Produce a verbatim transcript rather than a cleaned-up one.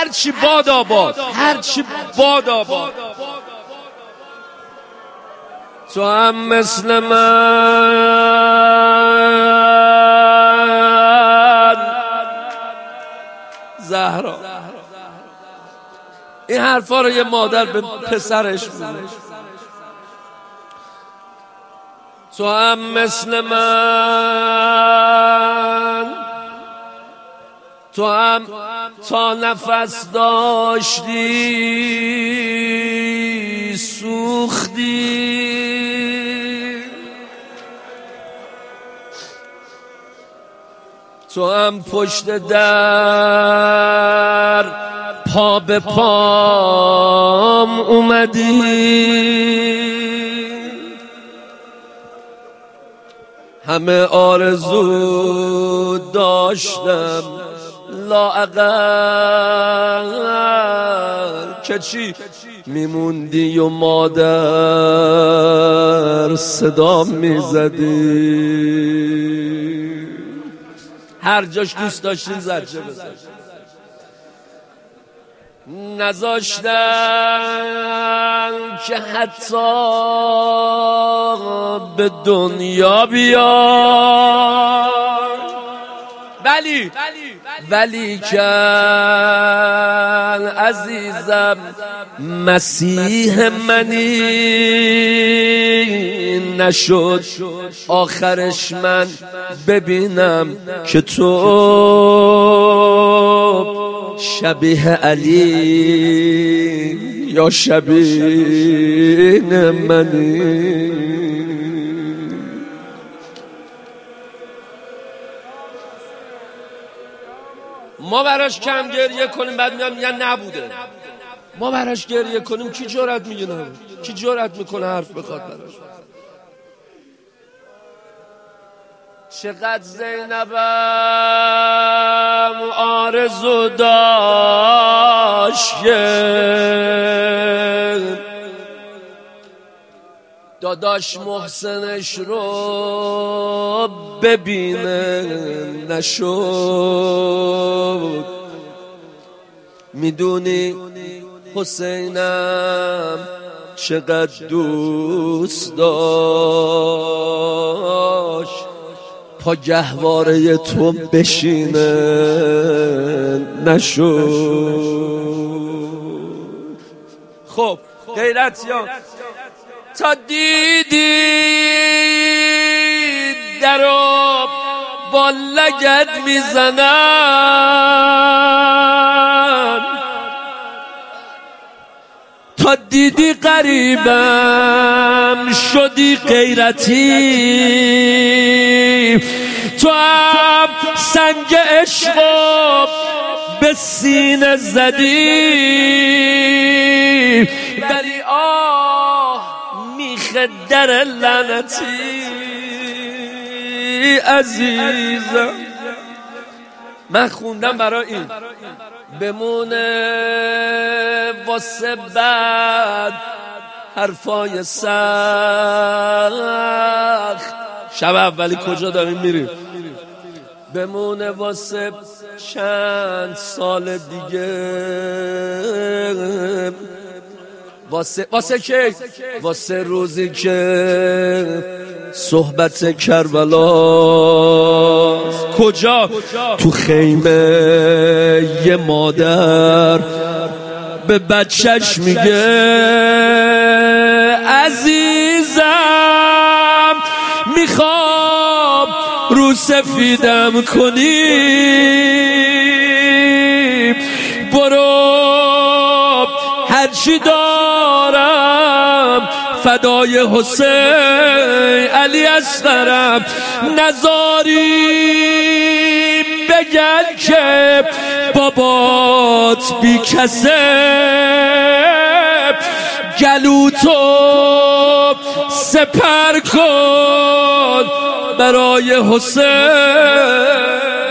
هرچی باد آباد، هرچی باد آباد. تو هم مثل من زهرا. این حرفا رو یه مادر به پسرش میگه. تو هم مثل من، تو هم تا نفس داشتی سوختی، تو هم پشت در پا به پام اومدی. همه آرزو داشتم لااقل که چی میموندی و مادر صدا میزدی. هر جاش دوست داشتین زجه بزن. نذاشتن که حتی به دنیا بیاد، ولی ولی کن عزیزم مسیح منی. نشد آخرش من ببینم که تو شبیه علی یا شبیه منی. ما براش کم گریه کنیم بعد میگم یا نبوده. ما براش گریه کنیم کی جرأت میگه نبوده؟ کی جرأت میکنه حرف بخواد براش؟ چقدر زینبم آرزو داشت داداش محسنش رو ببینه، نشد. میدونی حسینم چقدر دوست داشت پا گهواره تو بشینه، نشد. خب غیرتیان تا دیدی درو با لگد میزنن، تا دیدی قریبم شدی غیرتی. تو هم سنگ عشق به سینه زدی، ولی آه میخ در لعنتی عزیزم. من خوندم برای این بمونه واسه بعد حرفای سخت. شب اولی کجا داریم میریم؟ بمونه واسه چند سال دیگه. واسه واسه که واسه روزی که صحبت کربلا. کجا؟ تو خیمه یه مادر به بچهش میگه عزیزم میخوام رو سفیدم کنی، برو هرچی دارم فدای حسین علی اصغرم. نزاری بگن که بابات بی کسه، گلوتو سپر کن برای حسین.